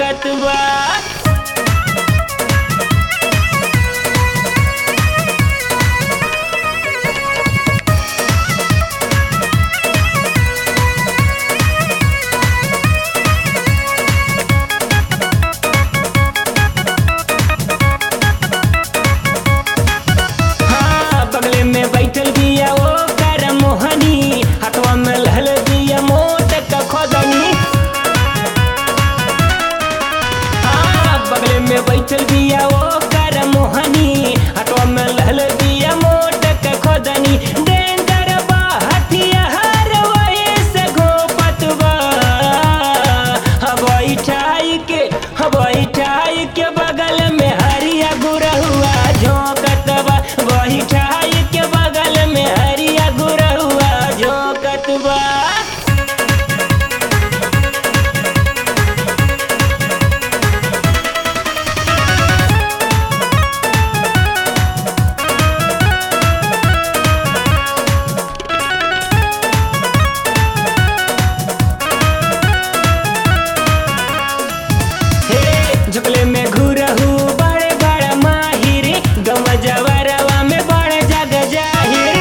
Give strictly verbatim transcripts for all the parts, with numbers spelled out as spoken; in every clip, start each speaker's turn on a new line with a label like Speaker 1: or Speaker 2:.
Speaker 1: झोंकत बा। हाँ, बगले में बैठल बिया वो कर मोहनी, हाथवा में लहल बिया मोट का खोदनी। हाँ, बगले में बैठल बिया वो कर मोहनी, हाथवा में लहल बिया मोट का खोदनी। डेंजर बा हथियार वही से घोपत बा। हवाई ठाई के हवाई ठाई के बगल में हरिया गुरहुआ झोंकत बा। वही ठाई के बगल में हरिया गुरहुआ झोंकत बा। झुकले में घुरहू बड़े बड़ा माहिर, गम जवरवा में बड़े जग जाहिर।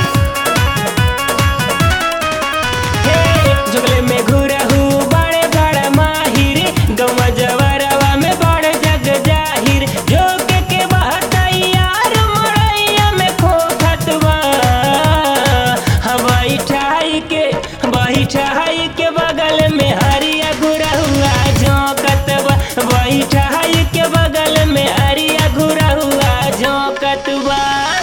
Speaker 1: हे झुकले में घुरहू बड़े बड़ा माहिर, गम जवरवा में बड़े जग जाहिर। जोके के बहतैयार मड़ैया में खोखत बा। हवाई ठाई के वही ठाई के बगल में हरिया घुरहुआ झोंकत बा। वही ठाई के बगल में हरिया घुरहुआ झोंकत बा।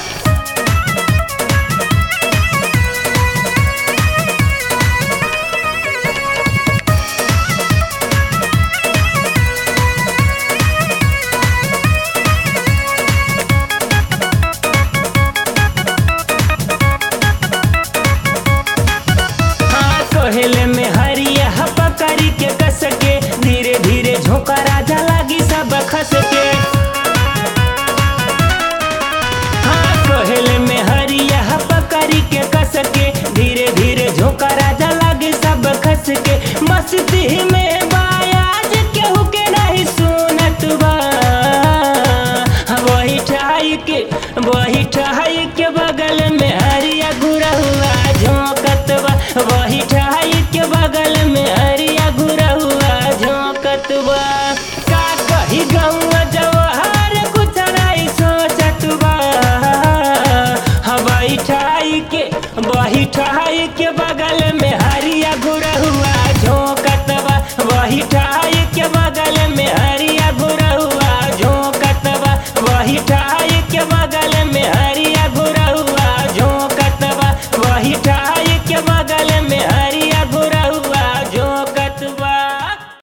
Speaker 1: हाँ, कोहले में हरिया पकड़ी के कस के, धीरे धीरे झोंका राजा लागी सब खस के। हाँ, कोहले में हरिया पकड़ी के कस के, धीरे धीरे झोंका राजा लागी सब खस के। मस्ती में बायाज केहू के नहीं सुनत बा। वही ठाई के वही ठाई के बगल में हरिया गुरहुआ झोंकत बा। वही ठाई के बगल में हरिया गुरहुआ झोंकत बा। का कही गौआ जवाहर कुछ नहीं सोचत बा। हवाई ठाई के वही ठाई के बगल में हरिया गुरहुआ झोंकत बा। वही ठाई के बगल में हरिया गुरहुआ झोंकत बा। वही ठाई